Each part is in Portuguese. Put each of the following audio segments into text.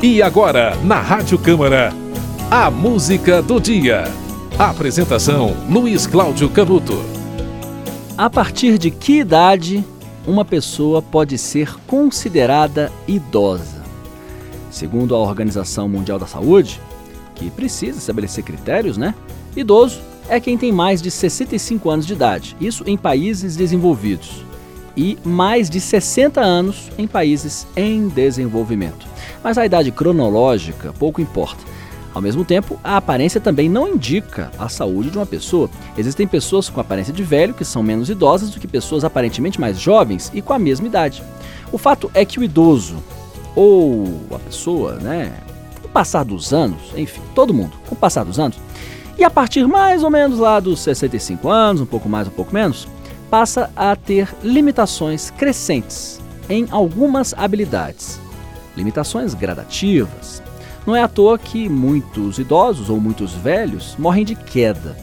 E agora, na Rádio Câmara, a música do dia. Apresentação, Luiz Cláudio Canuto. A partir de que idade uma pessoa pode ser considerada idosa? Segundo a Organização Mundial da Saúde, que precisa estabelecer critérios, idoso é quem tem mais de 65 anos de idade, isso em países desenvolvidos, e mais de 60 anos em países em desenvolvimento. Mas a idade cronológica pouco importa. Ao mesmo tempo, a aparência também não indica a saúde de uma pessoa. Existem pessoas com aparência de velho que são menos idosas do que pessoas aparentemente mais jovens e com a mesma idade. O fato é que o idoso, ou a pessoa, com o passar dos anos, enfim, todo mundo, com o passar dos anos, e a partir mais ou menos lá dos 65 anos, um pouco mais, um pouco menos, passa a ter limitações crescentes em algumas habilidades. Limitações gradativas. Não é à toa que muitos idosos ou muitos velhos morrem de queda.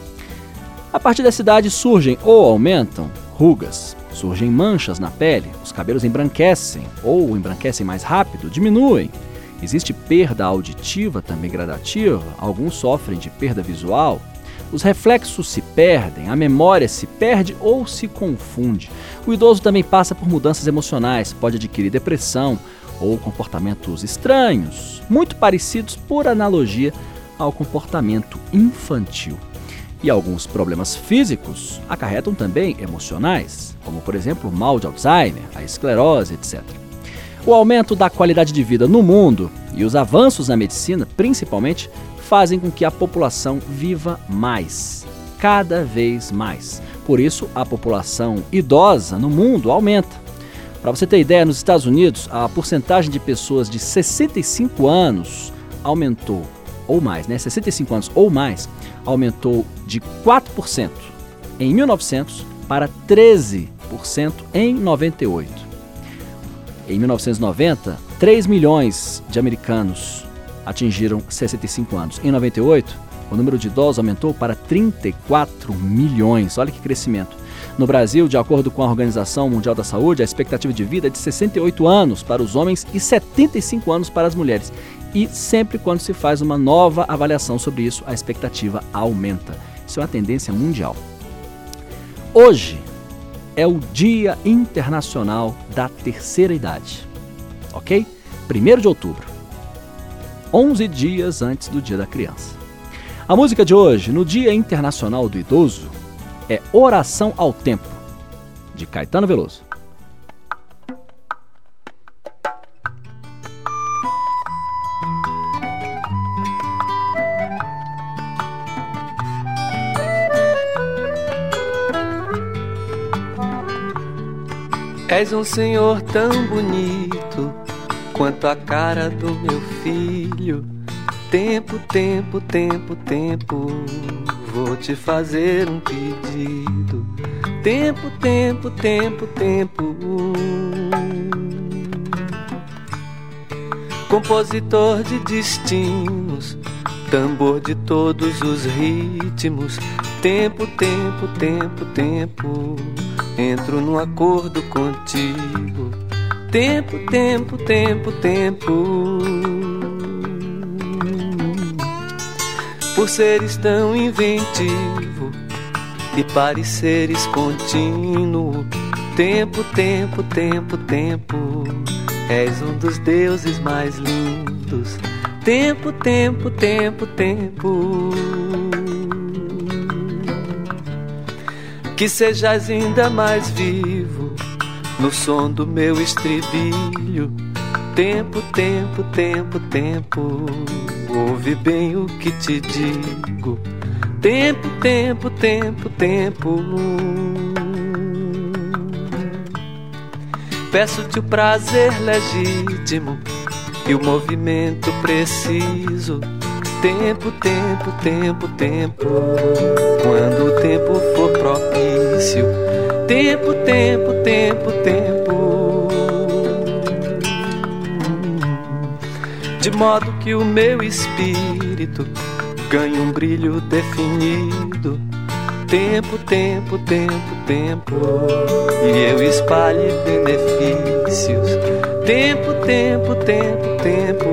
A partir dessa idade surgem ou aumentam rugas, surgem manchas na pele, os cabelos embranquecem ou embranquecem mais rápido, diminuem. Existe perda auditiva também gradativa, alguns sofrem de perda visual. Os reflexos se perdem, a memória se perde ou se confunde. O idoso também passa por mudanças emocionais, pode adquirir depressão ou comportamentos estranhos, muito parecidos por analogia ao comportamento infantil. E alguns problemas físicos acarretam também emocionais, como por exemplo o mal de Alzheimer, a esclerose, etc. O aumento da qualidade de vida no mundo e os avanços na medicina, principalmente, fazem com que a população viva mais, cada vez mais. Por isso, a população idosa no mundo aumenta. Para você ter ideia, nos Estados Unidos, a porcentagem de pessoas de 65 anos aumentou, ou mais, 65 anos ou mais, aumentou de 4% em 1900 para 13% em 98. Em 1990, 3 milhões de americanos atingiram 65 anos. Em 98, o número de idosos aumentou para 34 milhões. Olha que crescimento. No Brasil, de acordo com a Organização Mundial da Saúde, a expectativa de vida é de 68 anos para os homens e 75 anos para as mulheres. E sempre quando se faz uma nova avaliação sobre isso, a expectativa aumenta. Isso é uma tendência mundial. Hoje é o Dia Internacional da Terceira Idade, ok? 1º de outubro, 11 dias antes do Dia da Criança. A música de hoje, no Dia Internacional do Idoso, é Oração ao Tempo, de Caetano Veloso. És um senhor tão bonito quanto a cara do meu filho. Tempo, tempo, tempo, tempo, vou te fazer um pedido. Tempo, tempo, tempo, tempo. Compositor de destinos, tambor de todos os ritmos. Tempo, tempo, tempo, tempo, entro num acordo contigo. Tempo, tempo, tempo, tempo. Por seres tão inventivo e pareceres contínuo. Tempo, tempo, tempo, tempo, és um dos deuses mais lindos. Tempo, tempo, tempo, tempo. Que sejas ainda mais vivo no som do meu estribilho. Tempo, tempo, tempo, tempo, ouve bem o que te digo. Tempo, tempo, tempo, tempo. Peço-te o prazer legítimo e o movimento preciso. Tempo, tempo, tempo, tempo, quando o tempo for propício. Tempo, tempo, tempo, tempo. De modo que o meu espírito ganhe um brilho definido. Tempo, tempo, tempo, tempo, e eu espalhe benefícios. Tempo, tempo, tempo, tempo.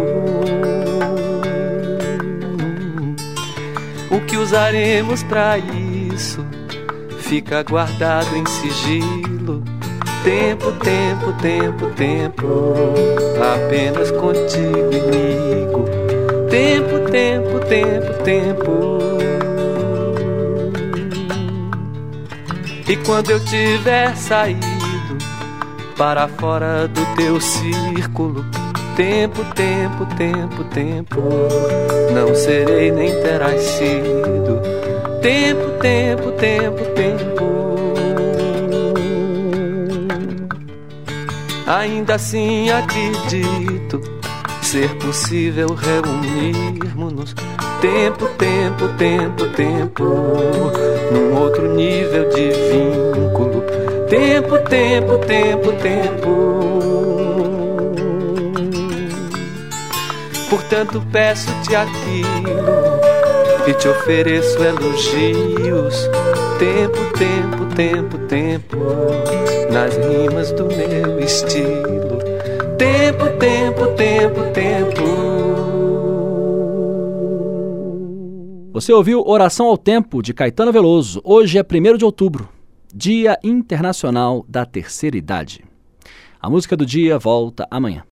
O que usaremos pra isso fica guardado em sigilo. Tempo, tempo, tempo, tempo, apenas contigo, amigo. Tempo, tempo, tempo, tempo. E quando eu tiver saído para fora do teu círculo, tempo, tempo, tempo, tempo, não serei nem terás sido. Tempo, tempo, tempo, tempo. Ainda assim acredito ser possível reunirmos-nos. Tempo, tempo, tempo, tempo, num outro nível de vínculo. Tempo, tempo, tempo, tempo. Portanto peço-te aquilo e te ofereço elogios. Tempo, tempo, tempo, tempo, nas rimas do meu estilo. Tempo, tempo, tempo, tempo. Você ouviu Oração ao Tempo, de Caetano Veloso. Hoje é 1º de outubro, Dia Internacional da Terceira Idade. A música do dia volta amanhã.